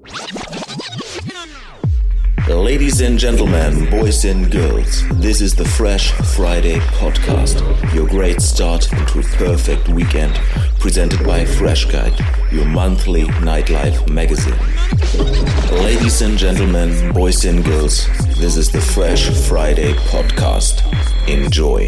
Ladies and gentlemen, boys and girls, this is the Fresh Friday podcast, your great start into a perfect weekend, presented by Fresh Guide, your monthly nightlife magazine. Ladies and gentlemen, boys and girls, this is the Fresh Friday podcast. Enjoy.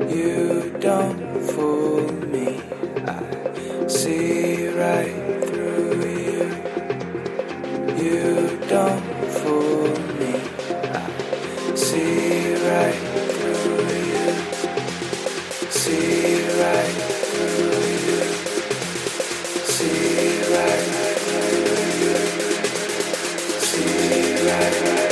You don't fool me. I see right through you. You don't fool me. I see right through you. See right through you. See right through you. See right through you.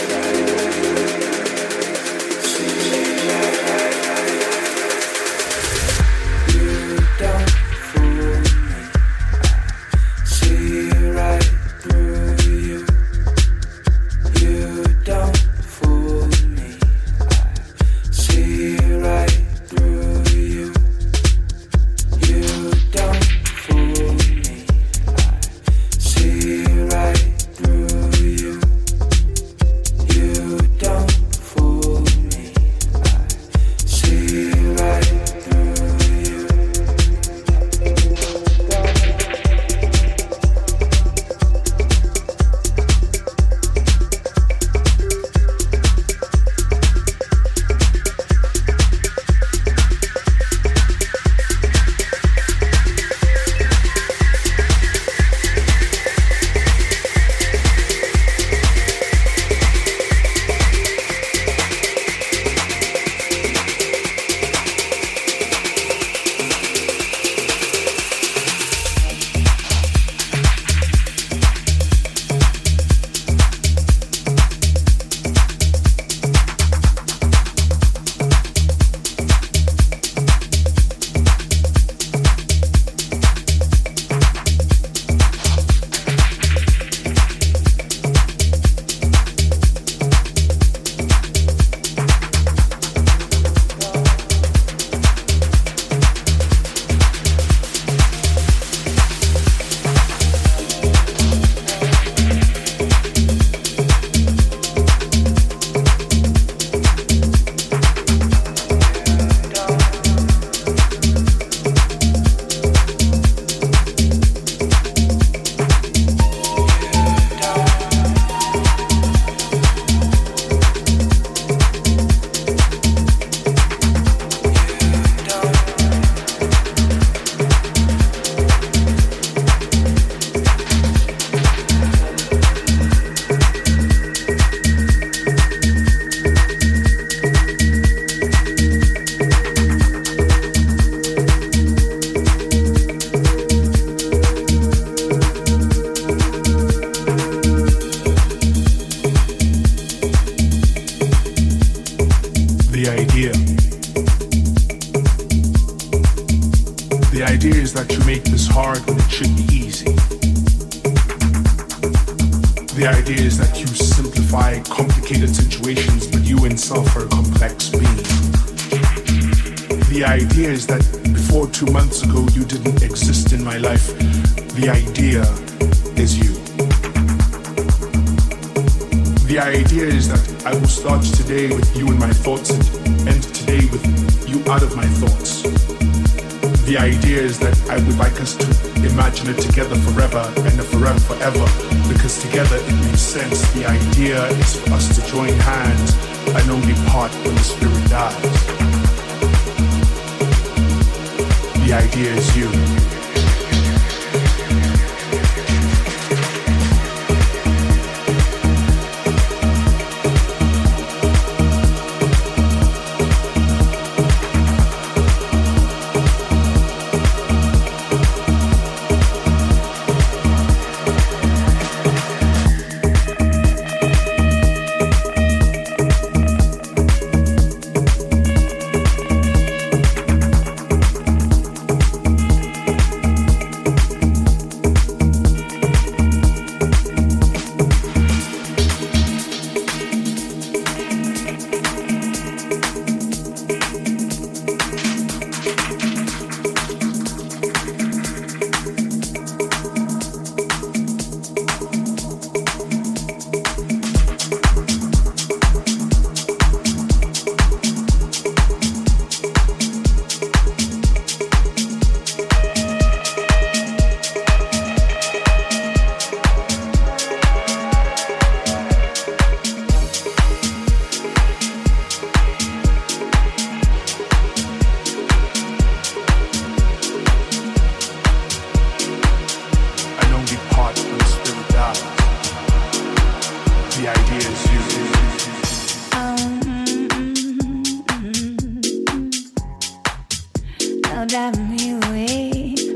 girl driving me away.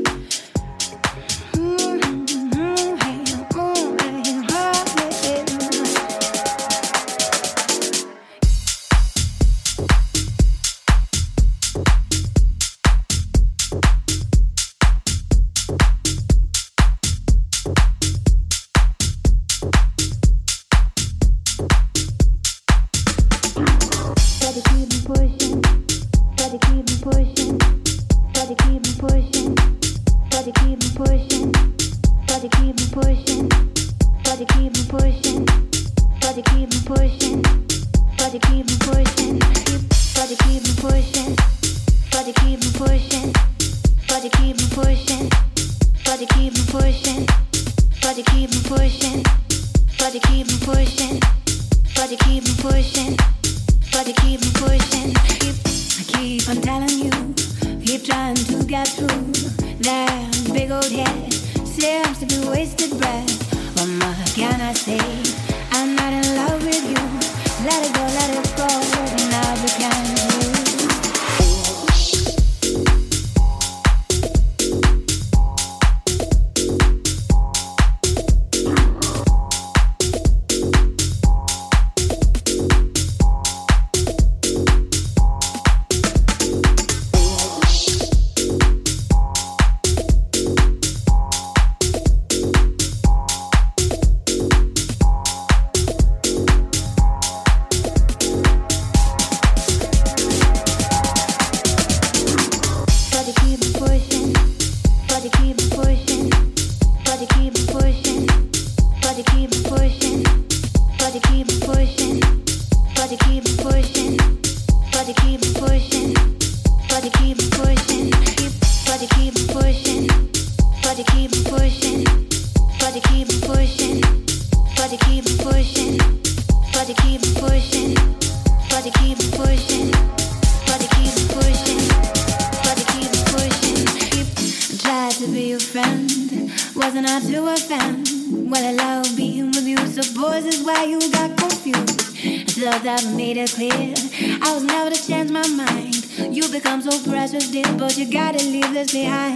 But you gotta leave this behind.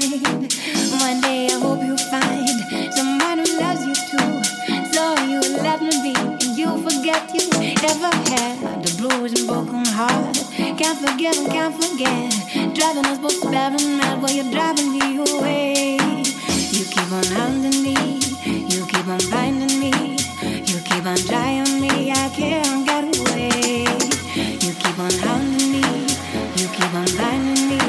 One day I hope you find someone who loves you too. So you let me be and you forget you ever had the blues and broken heart. Can't forget and can't forget. Driving us both sparing mad while you're driving me away. You keep on hounding me, you keep on finding me, you keep on trying me, I can't get away. You keep on hounding me, you keep on finding me.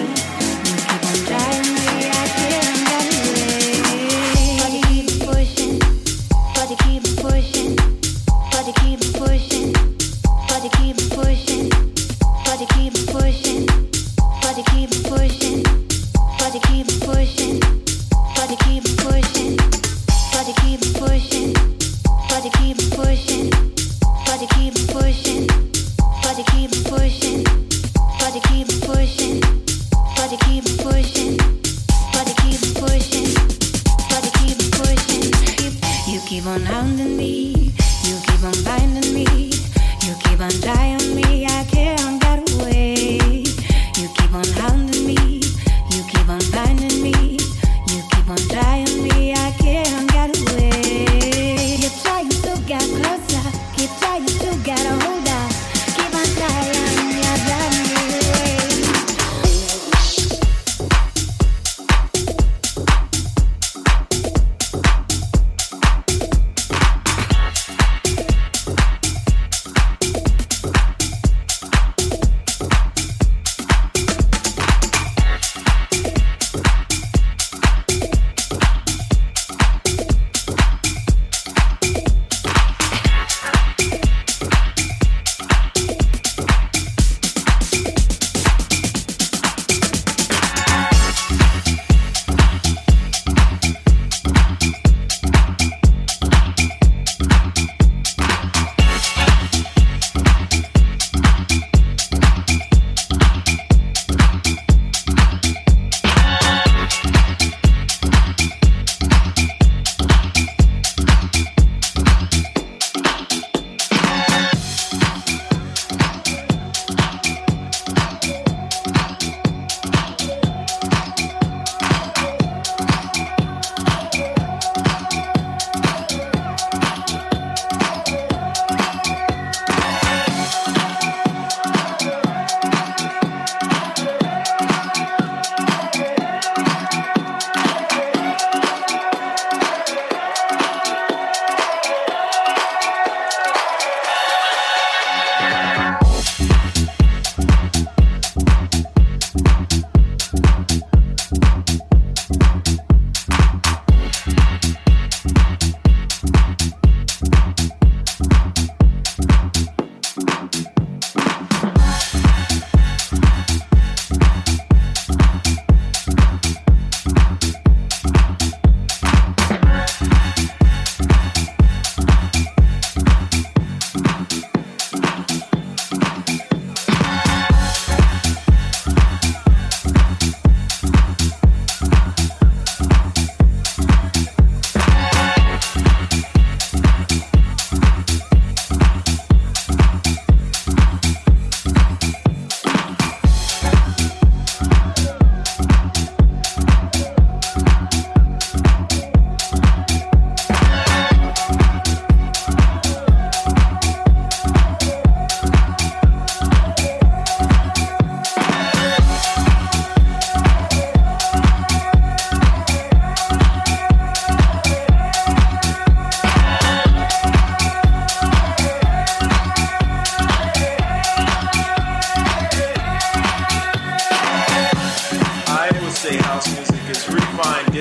Pushing.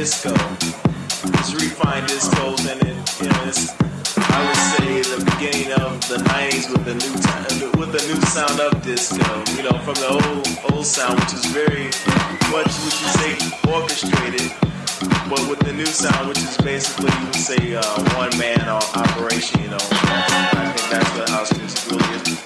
disco. It's refined discos, and it's, I would say, the beginning of the '90s with the new sound of disco. From the old sound, which is very much, would you say, orchestrated, but with the new sound, which is basically, you would say, one man operation. I think that's what house music really is.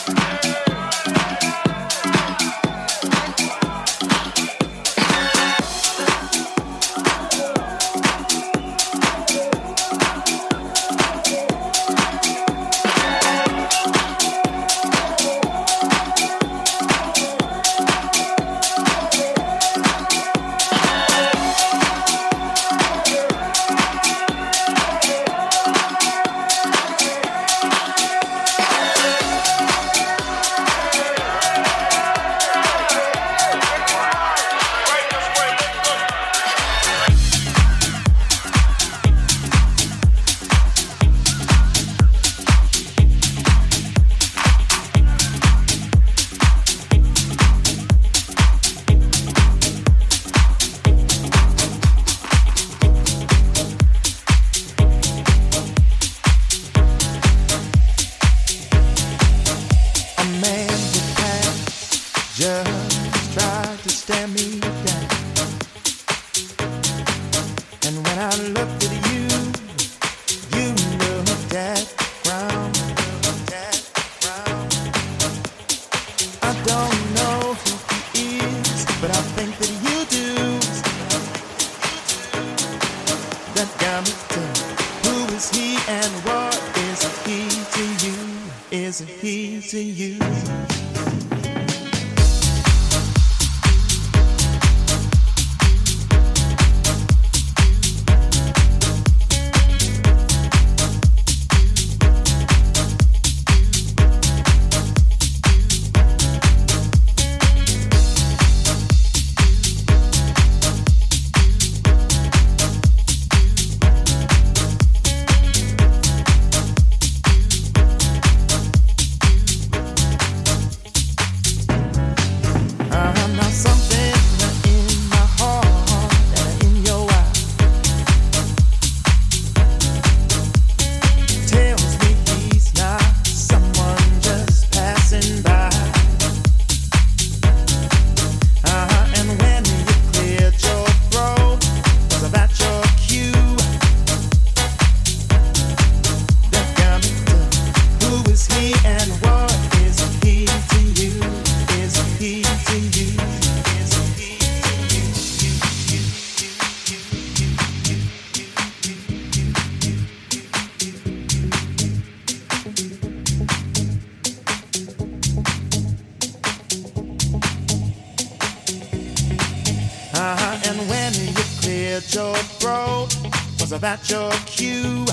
About your cue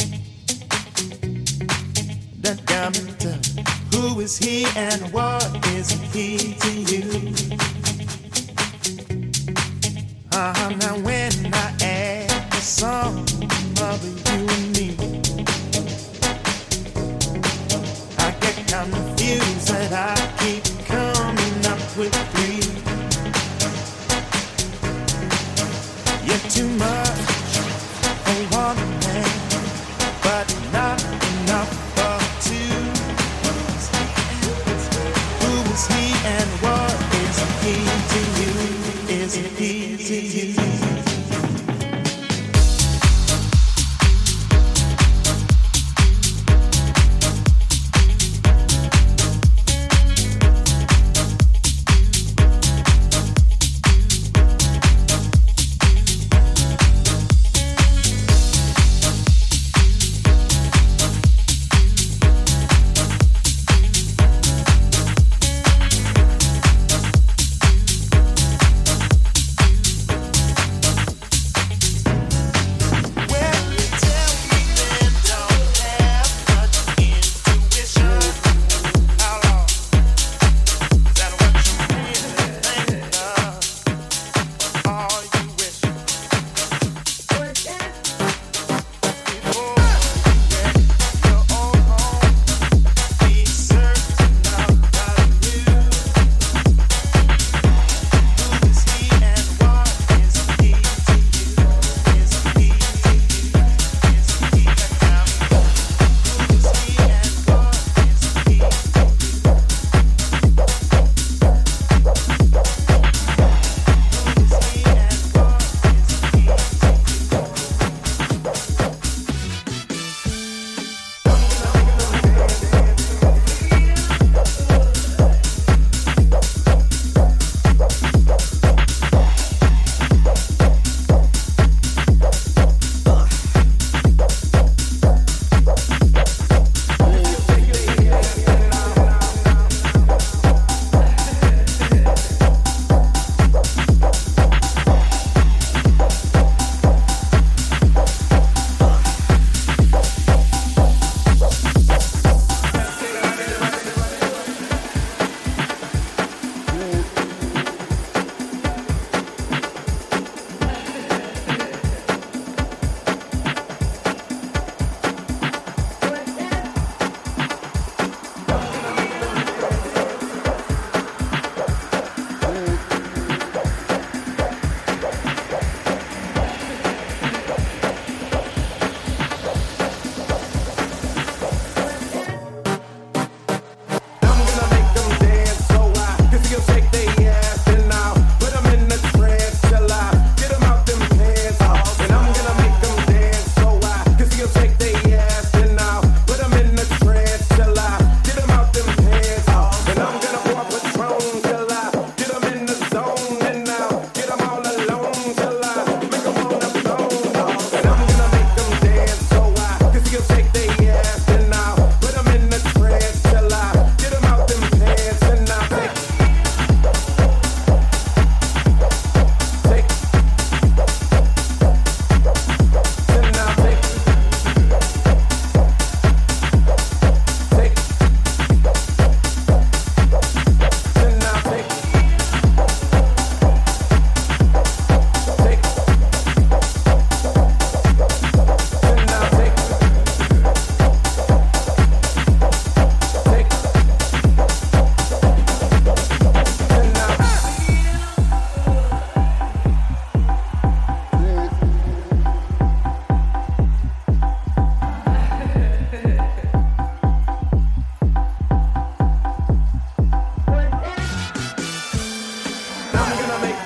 that got me to who is he and what is he to you? Now when I add the sum of you and me, I get confused that I keep coming up with three. You're too much one man, but not enough for two. Who is he and what is he to you? Is he to you?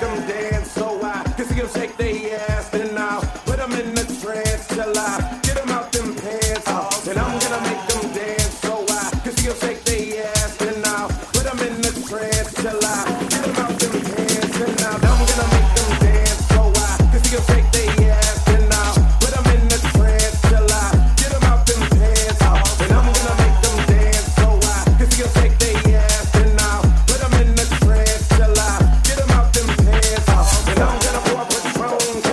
them dance so I can see them shake their ass. Then I'll put them in the trance till I get them out them pants. And I'm gonna make them dance so I can see them shake their ass. Then I'll put them in the trance till I get them out them pants. And now I'm gonna make them dance so I can see them shake their ass. Then I'll put them in the trance till I get them out them pants. And I'm gonna make them dance so I can see them shake their ass. Then I'll put them in the trance till I get them out them pants. And I'm gonna pour Patron.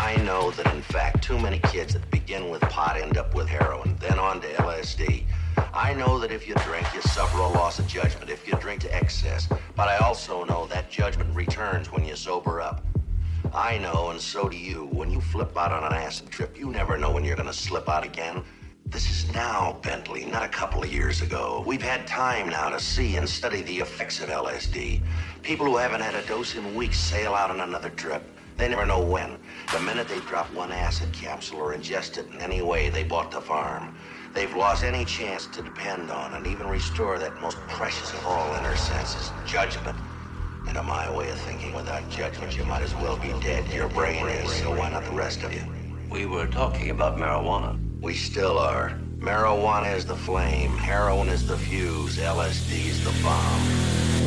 I know that in fact too many kids that begin with pot end up with heroin, then on to LSD. I know that if you drink, you suffer a loss of judgment if you drink to excess. But I also know that judgment returns when you sober up. I know, and so do you, when you flip out on an acid trip, you never know when you're going to slip out again. This is now, Bentley, not a couple of years ago. We've had time now to see and study the effects of LSD. People who haven't had a dose in weeks sail out on another trip. They never know when. The minute they drop one acid capsule or ingest it in any way they bought the farm, they've lost any chance to depend on and even restore that most precious of all inner senses, judgment. And to my way of thinking, without judgment, you might as well be dead. Your brain is, so why not the rest of you? We were talking about marijuana. We still are. Marijuana is the flame, heroin is the fuse, LSD is the bomb.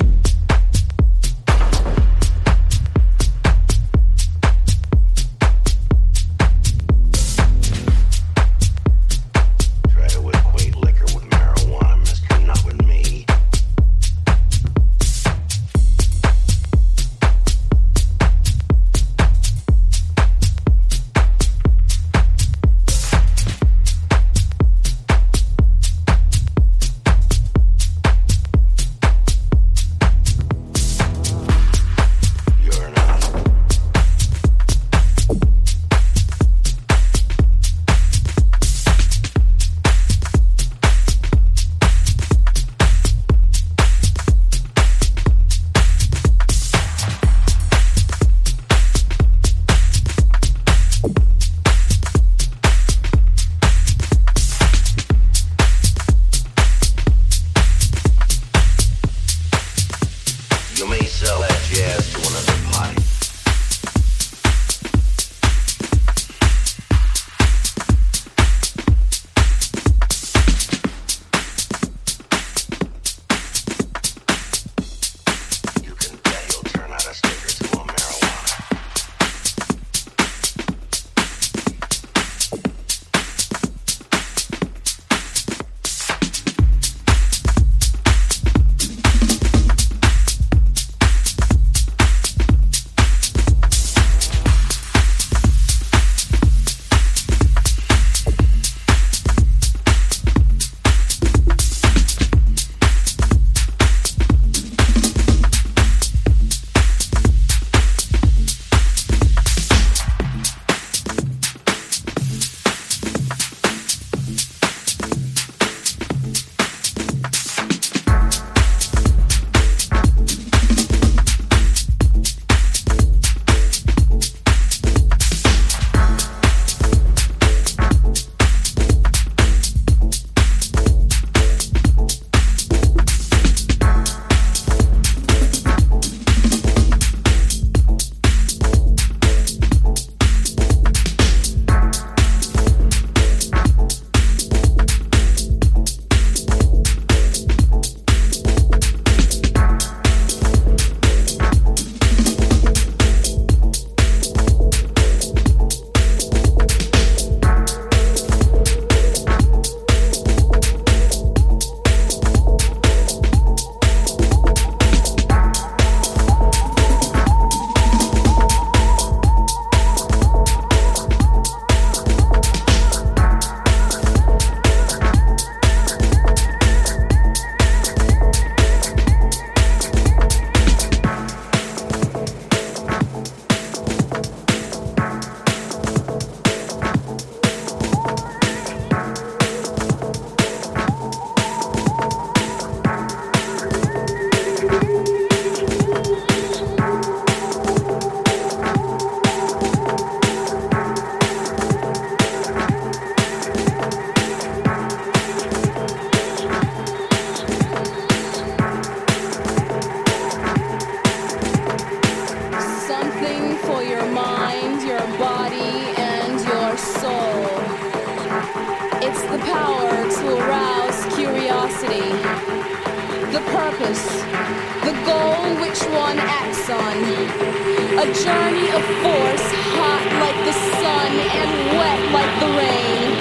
A journey of force, hot like the sun and wet like the rain.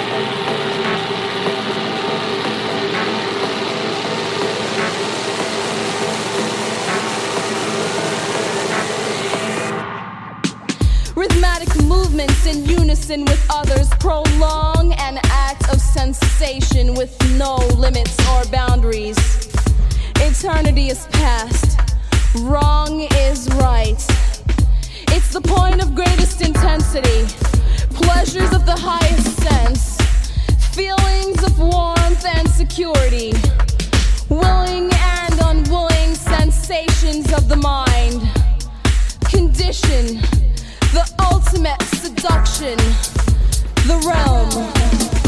Rhythmic movement movements in unison with others prolong an act of sensation with no limits or boundaries. Eternity is past, wrong is right. It's the point of greatest intensity, pleasures of the highest sense, feelings of warmth and security, willing and unwilling sensations of the mind, condition, the ultimate seduction, the realm.